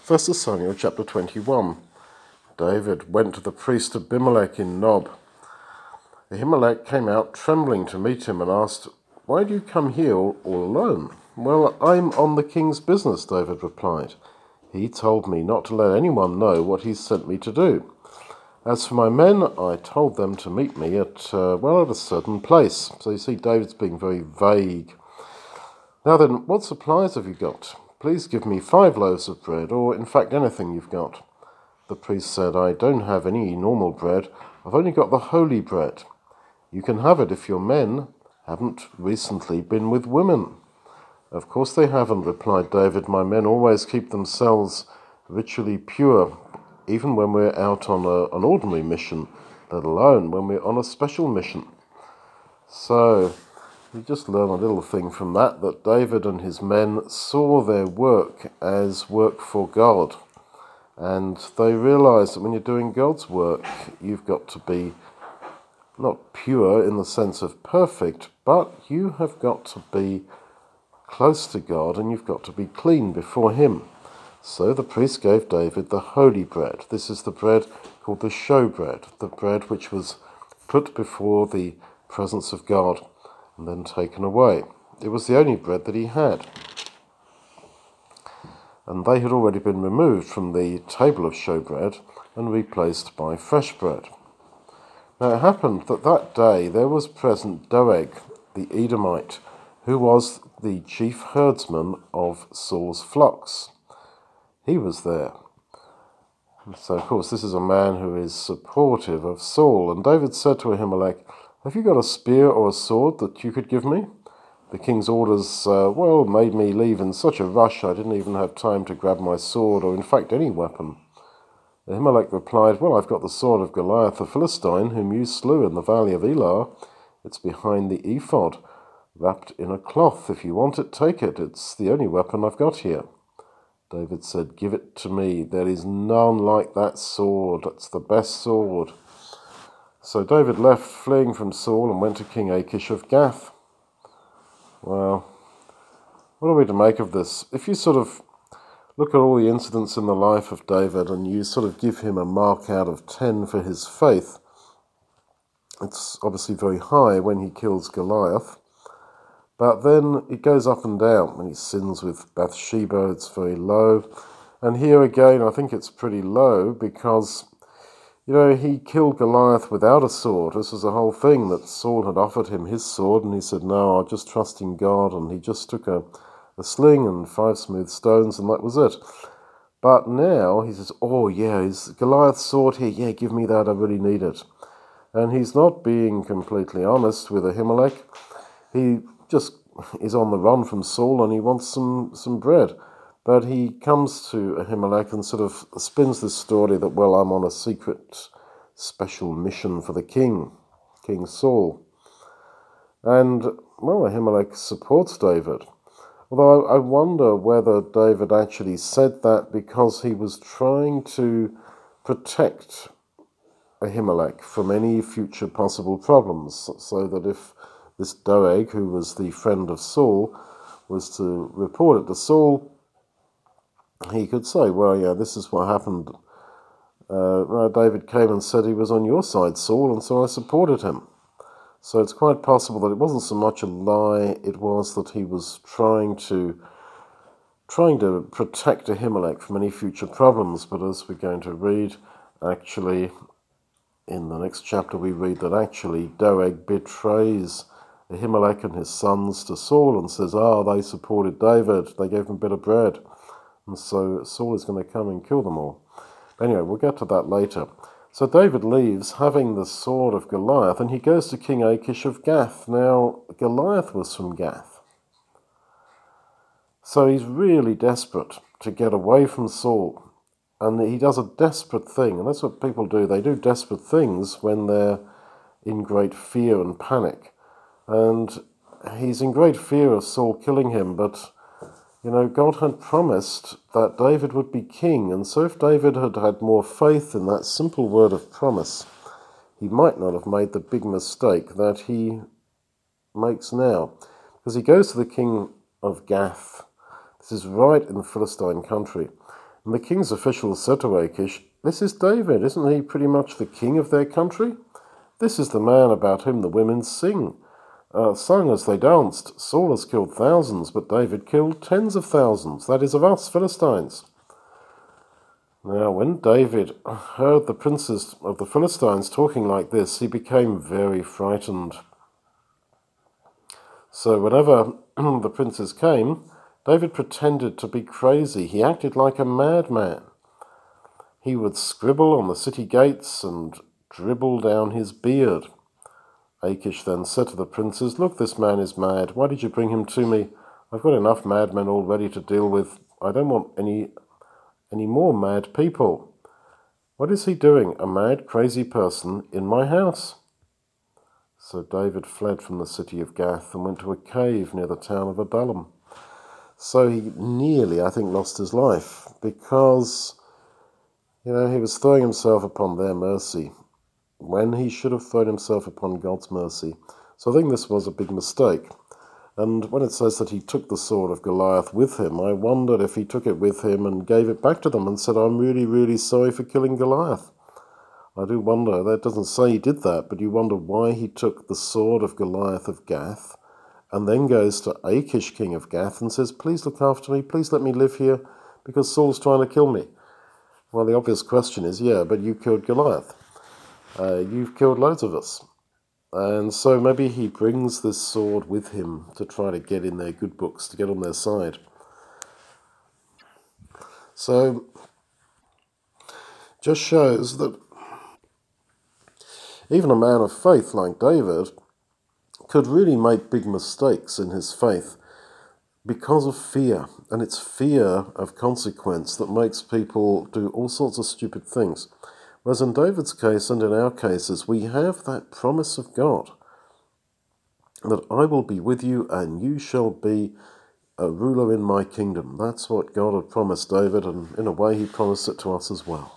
1 Samuel chapter 21. David went to the priest Abimelech in Nob. Ahimelech came out trembling to meet him and asked, "Why do you come here all alone?" "Well, I'm on the king's business," David replied. "He told me not to let anyone know what he sent me to do. As for my men, I told them to meet me at a certain place." So you see, David's being very vague. "Now then, what supplies have you got? Please give me 5 loaves of bread, or in fact anything you've got." The priest said, "I don't have any normal bread. I've only got the holy bread. You can have it if your men haven't recently been with women." "Of course they haven't," replied David. "My men always keep themselves ritually pure, even when we're out on an ordinary mission, let alone when we're on a special mission." So we just learn a little thing from that David and his men saw their work as work for God. And they realized that when you're doing God's work, you've got to be not pure in the sense of perfect, but you have got to be close to God and you've got to be clean before Him. So the priest gave David the holy bread. This is the bread called the showbread, the bread which was put before the presence of God and then taken away. It was the only bread that he had. And they had already been removed from the table of showbread and replaced by fresh bread. Now it happened that day there was present Doeg the Edomite, who was the chief herdsman of Saul's flocks. He was there. So of course this is a man who is supportive of Saul. And David said to Ahimelech, "Have you got a spear or a sword that you could give me?" The king's orders, made me leave in such a rush I didn't even have time to grab my sword or in fact any weapon. Ahimelech replied, "Well, I've got the sword of Goliath the Philistine, whom you slew in the valley of Elah. It's behind the ephod, wrapped in a cloth. If you want it, take it. It's the only weapon I've got here." David said, "Give it to me. There is none like that sword. It's the best sword." So David left, fleeing from Saul, and went to King Achish of Gath. Well, what are we to make of this? If you sort of look at all the incidents in the life of David and you sort of give him a mark out of 10 for his faith, it's obviously very high when he kills Goliath. But then it goes up and down. When he sins with Bathsheba, it's very low. And here again, I think it's pretty low because, he killed Goliath without a sword. This was the whole thing, that Saul had offered him his sword and he said, "No, I'll just trust in God." And he just took a sling and 5 smooth stones and that was it. But now he says, "Oh yeah, is Goliath's sword here? Yeah, give me that, I really need it." And he's not being completely honest with Ahimelech. He just is on the run from Saul and he wants some bread. But he comes to Ahimelech and sort of spins this story that, well, I'm on a secret special mission for the King Saul. And, well, Ahimelech supports David. Although I wonder whether David actually said that because he was trying to protect Ahimelech from any future possible problems, so that if this Doeg, who was the friend of Saul, was to report it to Saul, he could say, "Well, yeah, this is what happened. David came and said he was on your side, Saul, and so I supported him." So it's quite possible that it wasn't so much a lie, it was that he was trying to protect Ahimelech from any future problems. But as we're going to read, actually, in the next chapter we read that actually Doeg betrays Ahimelech and his sons to Saul and says, they supported David, they gave him a bit of bread. And so Saul is going to come and kill them all. Anyway, we'll get to that later. So David leaves, having the sword of Goliath, and he goes to King Achish of Gath. Now, Goliath was from Gath. So he's really desperate to get away from Saul. And he does a desperate thing, and that's what people do. They do desperate things when they're in great fear and panic. And he's in great fear of Saul killing him, but God had promised that David would be king, and so if David had had more faith in that simple word of promise, he might not have made the big mistake that he makes now. Because he goes to the king of Gath. This is right in the Philistine country. And the king's officials said to Achish, "This is David, isn't he pretty much the king of their country? This is the man about whom the women sung as they danced. Saul has killed thousands, but David killed tens of thousands, that is, of us Philistines." Now, when David heard the princes of the Philistines talking like this, he became very frightened. So whenever the princes came, David pretended to be crazy. He acted like a madman. He would scribble on the city gates and dribble down his beard. Achish then said to the princes, "Look, this man is mad. Why did you bring him to me? I've got enough madmen already to deal with. I don't want any more mad people. What is he doing, a mad, crazy person, in my house?" So David fled from the city of Gath and went to a cave near the town of Adullam. So he nearly, I think, lost his life because, he was throwing himself upon their mercy when he should have thrown himself upon God's mercy. So I think this was a big mistake. And when it says that he took the sword of Goliath with him, I wondered if he took it with him and gave it back to them and said, "I'm really, really sorry for killing Goliath." I do wonder, that doesn't say he did that, but you wonder why he took the sword of Goliath of Gath and then goes to Achish, king of Gath, and says, "Please look after me, please let me live here, because Saul's trying to kill me." Well, the obvious question is, yeah, but you killed Goliath. You've killed loads of us. And so maybe he brings this sword with him to try to get in their good books, to get on their side. So just shows that even a man of faith like David could really make big mistakes in his faith because of fear. And it's fear of consequence that makes people do all sorts of stupid things. Whereas in David's case and in our cases, we have that promise of God that I will be with you and you shall be a ruler in my kingdom. That's what God had promised David, and in a way he promised it to us as well.